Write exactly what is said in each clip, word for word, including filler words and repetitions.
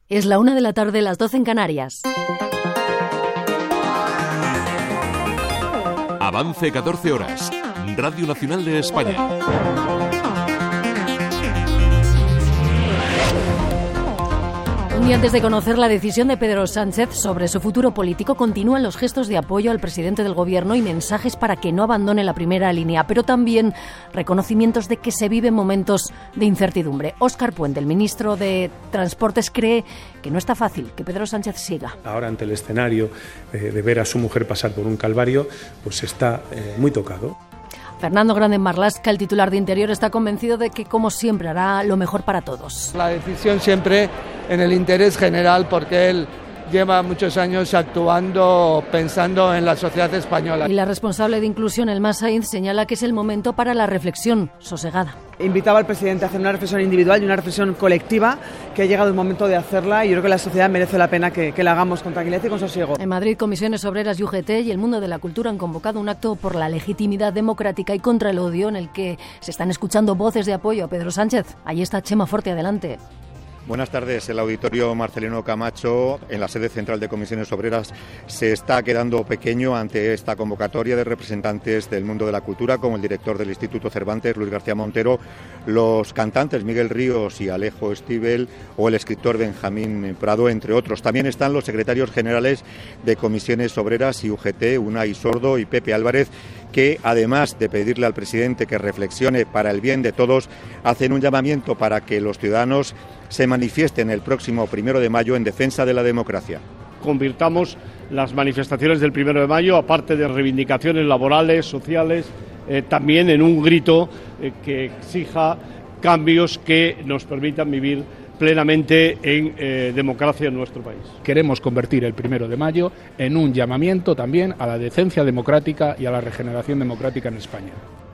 Es la una de la tarde, las doce en Canarias. Avance catorce horas. Radio Nacional de España. Un día antes de conocer la decisión de Pedro Sánchez sobre su futuro político, continúan los gestos de apoyo al presidente del Gobierno y mensajes para que no abandone la primera línea, pero también reconocimientos de que se viven momentos de incertidumbre. Óscar Puente, el ministro de Transportes, cree que no está fácil que Pedro Sánchez siga. Ahora, ante el escenario eh, de ver a su mujer pasar por un calvario, pues está eh, muy tocado. Fernando Grande Marlaska, el titular de Interior, está convencido de que, como siempre, hará lo mejor para todos. La decisión siempre en el interés general, porque él lleva muchos años actuando pensando en la sociedad española. Y la responsable de Inclusión, Elma Sainz, señala que es el momento para la reflexión sosegada. Invitaba al presidente a hacer una reflexión individual y una reflexión colectiva, que ha llegado el momento de hacerla y yo creo que la sociedad merece la pena que, que la hagamos con tranquilidad y con sosiego. En Madrid, Comisiones Obreras y U G T y el mundo de la cultura han convocado un acto por la legitimidad democrática y contra el odio, en el que se están escuchando voces de apoyo a Pedro Sánchez. Allí está Chema Forte, adelante. Buenas tardes. El auditorio Marcelino Camacho, en la sede central de Comisiones Obreras, se está quedando pequeño ante esta convocatoria de representantes del mundo de la cultura, como el director del Instituto Cervantes, Luis García Montero, los cantantes Miguel Ríos y Alejo Stivel o el escritor Benjamín Prado, entre otros. También están los secretarios generales de Comisiones Obreras y U G T, Unai Sordo y Pepe Álvarez, que además de pedirle al presidente que reflexione para el bien de todos, hacen un llamamiento para que los ciudadanos se manifiesten el próximo primero de mayo en defensa de la democracia. Convirtamos las manifestaciones del primero de mayo, aparte de reivindicaciones laborales, sociales, eh, también en un grito eh, que exija cambios que nos permitan vivir plenamente en eh, democracia en nuestro país. Queremos convertir el primero de mayo en un llamamiento también a la decencia democrática y a la regeneración democrática en España.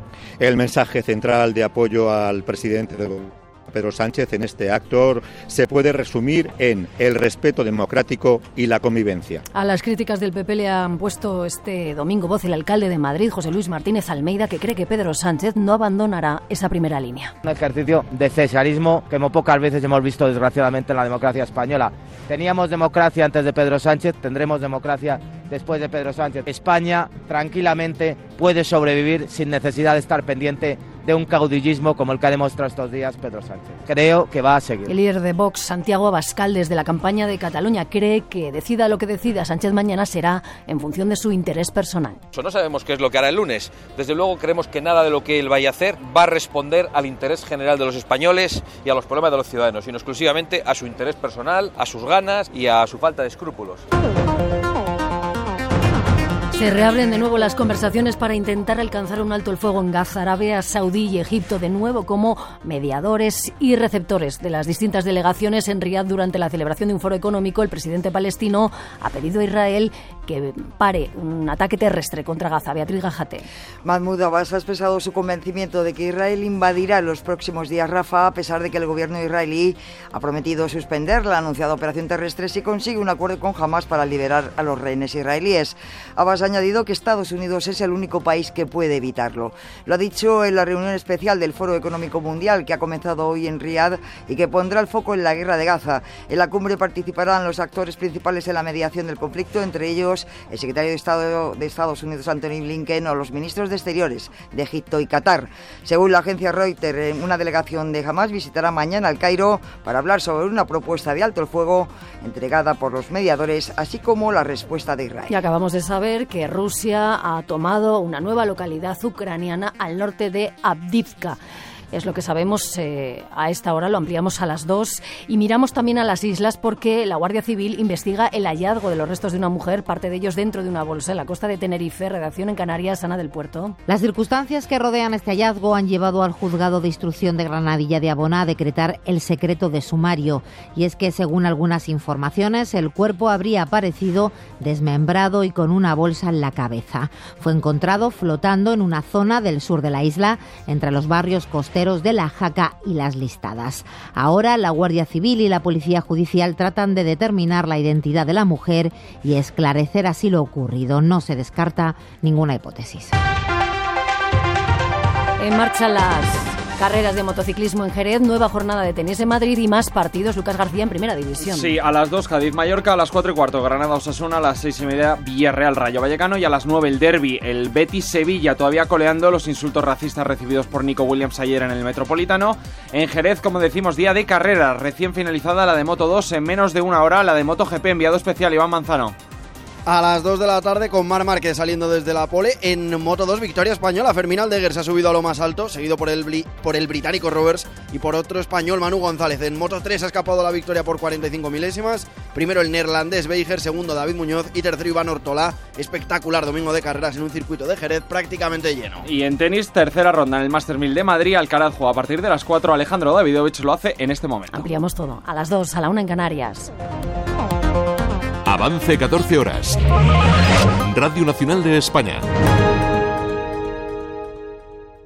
El mensaje central de apoyo al presidente del Pedro Sánchez en este acto se puede resumir en el respeto democrático y la convivencia. A las críticas del P P le han puesto este domingo voz el alcalde de Madrid, José Luis Martínez Almeida, que cree que Pedro Sánchez no abandonará esa primera línea. Un ejercicio de cesarismo que muy pocas veces hemos visto, desgraciadamente, en la democracia española. Teníamos democracia antes de Pedro Sánchez, tendremos democracia después de Pedro Sánchez. España tranquilamente puede sobrevivir sin necesidad de estar pendiente de un caudillismo como el que ha demostrado estos días Pedro Sánchez. Creo que va a seguir. El líder de Vox, Santiago Abascal, desde la campaña de Cataluña, cree que decida lo que decida Sánchez mañana será en función de su interés personal. No sabemos qué es lo que hará el lunes. Desde luego creemos que nada de lo que él vaya a hacer va a responder al interés general de los españoles y a los problemas de los ciudadanos, sino exclusivamente a su interés personal, a sus ganas y a su falta de escrúpulos. Se reabren de nuevo las conversaciones para intentar alcanzar un alto el fuego en Gaza. Arabia Saudí y Egipto de nuevo como mediadores y receptores de las distintas delegaciones en Riad. Durante la celebración de un foro económico, el presidente palestino ha pedido a Israel que pare un ataque terrestre contra Gaza. Beatriz Gajate. Mahmoud Abbas ha expresado su convencimiento de que Israel invadirá en los próximos días Rafah, a pesar de que el gobierno israelí ha prometido suspender la anunciada operación terrestre si consigue un acuerdo con Hamas para liberar a los rehenes israelíes. Abbas ha añadido que Estados Unidos es el único país que puede evitarlo. Lo ha dicho en la reunión especial del Foro Económico Mundial, que ha comenzado hoy en Riad y que pondrá el foco en la guerra de Gaza. En la cumbre participarán los actores principales en la mediación del conflicto, entre ellos el secretario de Estado de Estados Unidos, Antony Blinken, o los ministros de Exteriores de Egipto y Qatar. Según la agencia Reuters, una delegación de Hamas visitará mañana el Cairo para hablar sobre una propuesta de alto el fuego entregada por los mediadores, así como la respuesta de Israel. Y acabamos de saber que Rusia ha tomado una nueva localidad ucraniana al norte de Avdiivka. Es lo que sabemos eh, a esta hora, lo ampliamos a las dos. Y miramos también a las islas porque la Guardia Civil investiga el hallazgo de los restos de una mujer, parte de ellos dentro de una bolsa en la costa de Tenerife. Redacción en Canarias, Ana del Puerto. Las circunstancias que rodean este hallazgo han llevado al Juzgado de Instrucción de Granadilla de Abona a decretar el secreto de sumario. Y es que, según algunas informaciones, el cuerpo habría aparecido desmembrado y con una bolsa en la cabeza. Fue encontrado flotando en una zona del sur de la isla, entre los barrios costeros de La Jaca y Las Listadas. Ahora la Guardia Civil y la Policía Judicial tratan de determinar la identidad de la mujer y esclarecer así lo ocurrido. No se descarta ninguna hipótesis. En marcha las Carreras de motociclismo en Jerez, nueva jornada de tenis en Madrid y más partidos. Lucas García en Primera División. Sí, a las dos Cádiz-Mallorca, a las cuatro y cuarto Granada-Osasuna, a las seis y media Villarreal-Rayo Vallecano y a las nueve el derbi, el Betis-Sevilla, todavía coleando los insultos racistas recibidos por Nico Williams ayer en el Metropolitano. En Jerez, como decimos, día de carreras, recién finalizada la de Moto dos en menos de una hora, la de MotoGP, enviado especial Iván Manzano. A las dos de la tarde con Marc Márquez saliendo desde la pole en Moto dos, victoria española. Fermín Aldeguer se ha subido a lo más alto, seguido por el, por el británico Roberts y por otro español, Manu González. En Moto tres ha escapado la victoria por cuarenta y cinco milésimas. Primero el neerlandés Beiger, segundo David Muñoz y tercero Iván Ortolá. Espectacular domingo de carreras en un circuito de Jerez prácticamente lleno. Y en tenis, tercera ronda en el Masters mil de Madrid. Alcaraz juega a partir de las cuatro. Alejandro Davidovich lo hace en este momento. Ampliamos todo a las dos, a la una en Canarias. Avance catorce horas. Radio Nacional de España.